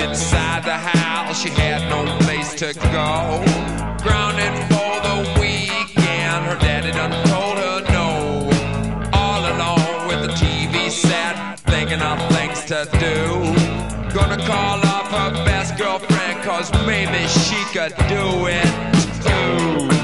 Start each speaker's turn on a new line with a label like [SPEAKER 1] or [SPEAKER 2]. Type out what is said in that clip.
[SPEAKER 1] inside the house, she had no place to go. Grounded for the weekend, her daddy done told her no. All alone with the TV set, thinking of things to do. Gonna call up her best girlfriend, cause maybe she could do it too.